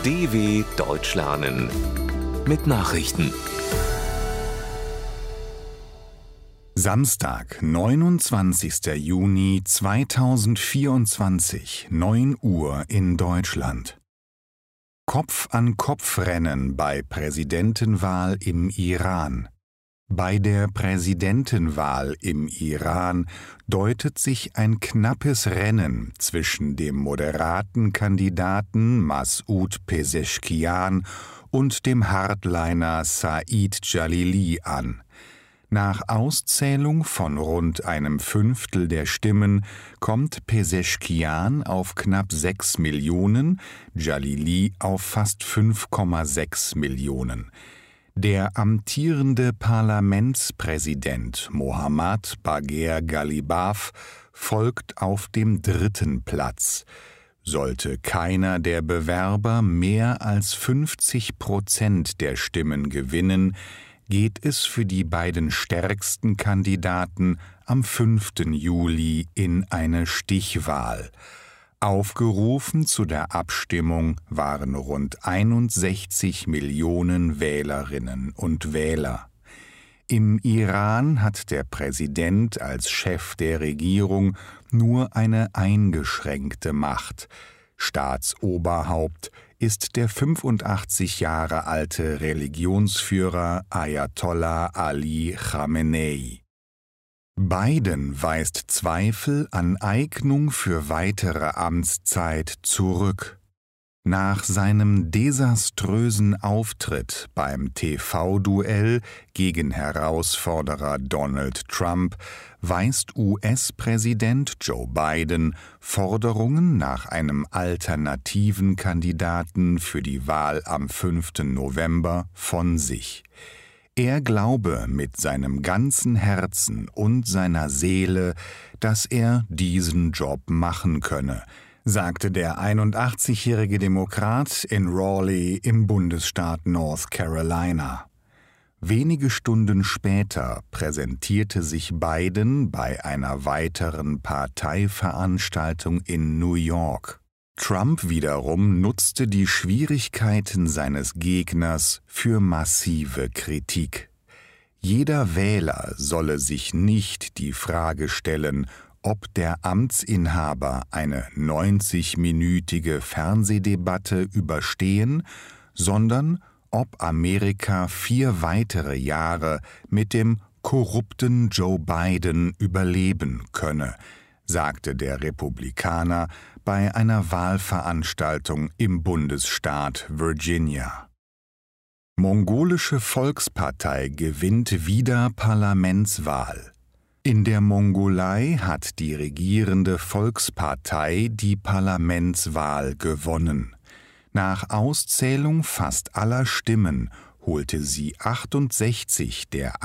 DW Deutsch lernen mit Nachrichten. Samstag, 29. Juni 2024, 9 Uhr in Deutschland. Kopf-an-Kopf-Rennen bei Präsidentenwahl im Iran. Bei der Präsidentenwahl im Iran deutet sich ein knappes Rennen zwischen dem moderaten Kandidaten Masoud Pezeshkian und dem Hardliner Said Jalili an. Nach Auszählung von rund einem Fünftel der Stimmen kommt Pezeshkian auf knapp 6 Millionen, Jalili auf fast 5,6 Millionen. Der amtierende Parlamentspräsident Mohammad Bagher Ghalibaf folgt auf dem 3. Platz. Sollte keiner der Bewerber mehr als 50% der Stimmen gewinnen, geht es für die beiden stärksten Kandidaten am 5. Juli in eine Stichwahl. Aufgerufen zu der Abstimmung waren rund 61 Millionen Wählerinnen und Wähler. Im Iran hat der Präsident als Chef der Regierung nur eine eingeschränkte Macht. Staatsoberhaupt ist der 85 Jahre alte Religionsführer Ayatollah Ali Khamenei. Biden weist Zweifel an Eignung für weitere Amtszeit zurück. Nach seinem desaströsen Auftritt beim TV-Duell gegen Herausforderer Donald Trump weist US-Präsident Joe Biden Forderungen nach einem alternativen Kandidaten für die Wahl am 5. November von sich. Er glaube mit seinem ganzen Herzen und seiner Seele, dass er diesen Job machen könne, sagte der 81-jährige Demokrat in Raleigh im Bundesstaat North Carolina. Wenige Stunden später präsentierte sich Biden bei einer weiteren Parteiveranstaltung in New York. Trump wiederum nutzte die Schwierigkeiten seines Gegners für massive Kritik. Jeder Wähler solle sich nicht die Frage stellen, ob der Amtsinhaber eine 90-minütige Fernsehdebatte überstehen, sondern ob Amerika 4 weitere Jahre mit dem korrupten Joe Biden überleben könne, sagte der Republikaner bei einer Wahlveranstaltung im Bundesstaat Virginia. Mongolische Volkspartei gewinnt wieder Parlamentswahl. In der Mongolei hat die regierende Volkspartei die Parlamentswahl gewonnen. Nach Auszählung fast aller Stimmen holte sie 68 der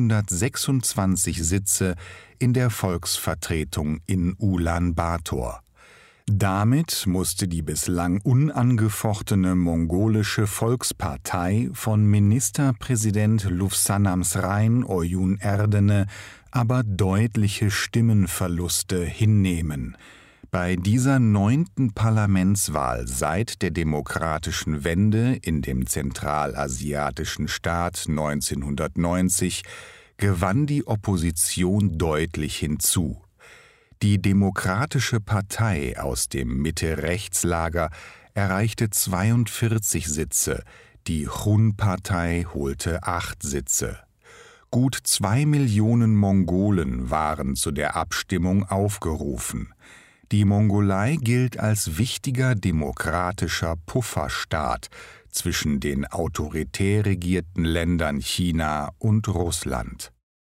126 Sitze in der Volksvertretung in Ulaanbaatar. Damit musste die bislang unangefochtene mongolische Volkspartei von Ministerpräsident Lufsanamsrain Oyun Erdene aber deutliche Stimmenverluste hinnehmen. Bei dieser 9. Parlamentswahl seit der demokratischen Wende in dem zentralasiatischen Staat 1990 gewann die Opposition deutlich hinzu. Die Demokratische Partei aus dem Mitte-Rechts-Lager erreichte 42 Sitze, die Chun-Partei holte 8 Sitze. Gut 2 Millionen Mongolen waren zu der Abstimmung aufgerufen. Die Mongolei gilt als wichtiger demokratischer Pufferstaat zwischen den autoritär regierten Ländern China und Russland.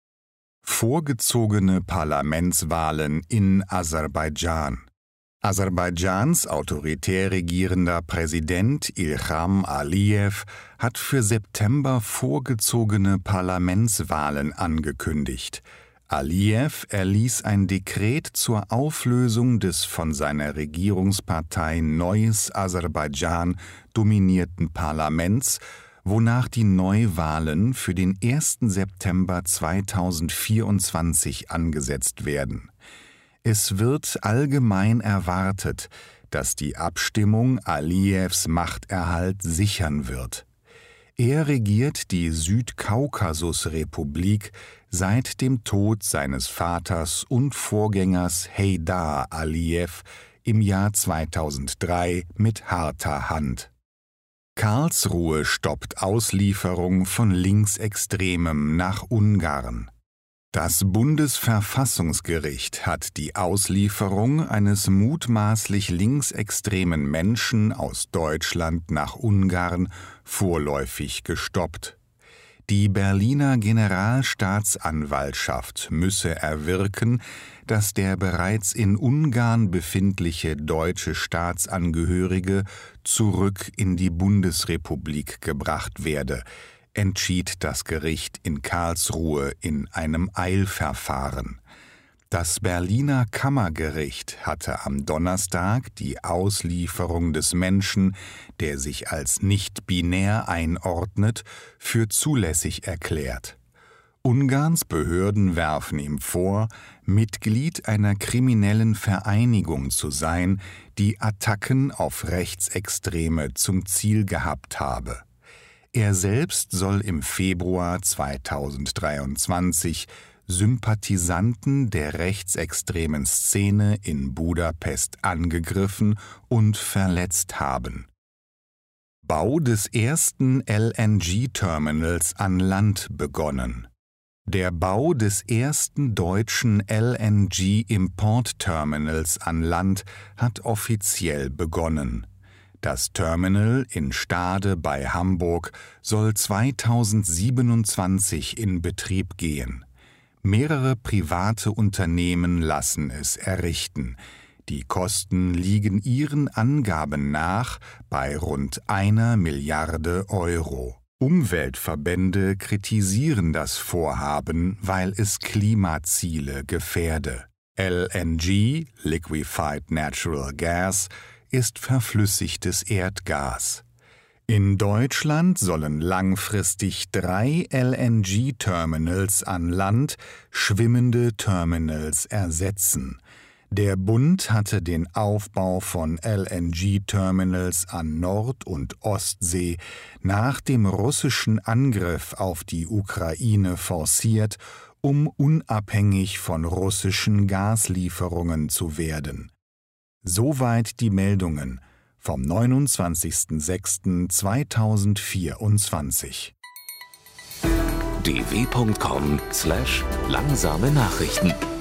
Vorgezogene Parlamentswahlen in Aserbaidschan. Aserbaidschans autoritär regierender Präsident Ilham Aliyev hat für September vorgezogene Parlamentswahlen angekündigt. Aliyev erließ ein Dekret zur Auflösung des von seiner Regierungspartei Neues Aserbaidschan dominierten Parlaments, wonach die Neuwahlen für den 1. September 2024 angesetzt werden. Es wird allgemein erwartet, dass die Abstimmung Aliyevs Machterhalt sichern wird. Er regiert die Südkaukasusrepublik seit dem Tod seines Vaters und Vorgängers Heydar Alijew im Jahr 2003 mit harter Hand. Karlsruhe stoppt Auslieferung von Linksextremem nach Ungarn. Das Bundesverfassungsgericht hat die Auslieferung eines mutmaßlich linksextremen Menschen aus Deutschland nach Ungarn vorläufig gestoppt. Die Berliner Generalstaatsanwaltschaft müsse erwirken, dass der bereits in Ungarn befindliche deutsche Staatsangehörige zurück in die Bundesrepublik gebracht werde, entschied das Gericht in Karlsruhe in einem Eilverfahren. Das Berliner Kammergericht hatte am Donnerstag die Auslieferung des Menschen, der sich als nicht binär einordnet, für zulässig erklärt. Ungarns Behörden werfen ihm vor, Mitglied einer kriminellen Vereinigung zu sein, die Attacken auf Rechtsextreme zum Ziel gehabt habe. Er selbst soll im Februar 2023 Sympathisanten der rechtsextremen Szene in Budapest angegriffen und verletzt haben. Bau des ersten LNG-Terminals an Land begonnen. Der Bau des ersten deutschen LNG-Import-Terminals an Land hat offiziell begonnen. Das Terminal in Stade bei Hamburg soll 2027 in Betrieb gehen. Mehrere private Unternehmen lassen es errichten. Die Kosten liegen ihren Angaben nach bei rund 1 Milliarde Euro. Umweltverbände kritisieren das Vorhaben, weil es Klimaziele gefährde. LNG, Liquefied Natural Gas, ist verflüssigtes Erdgas. In Deutschland sollen langfristig 3 LNG-Terminals an Land schwimmende Terminals ersetzen. Der Bund hatte den Aufbau von LNG-Terminals an Nord- und Ostsee nach dem russischen Angriff auf die Ukraine forciert, um unabhängig von russischen Gaslieferungen zu werden. Soweit die Meldungen vom 29.06.2024. dw.com/langsame Nachrichten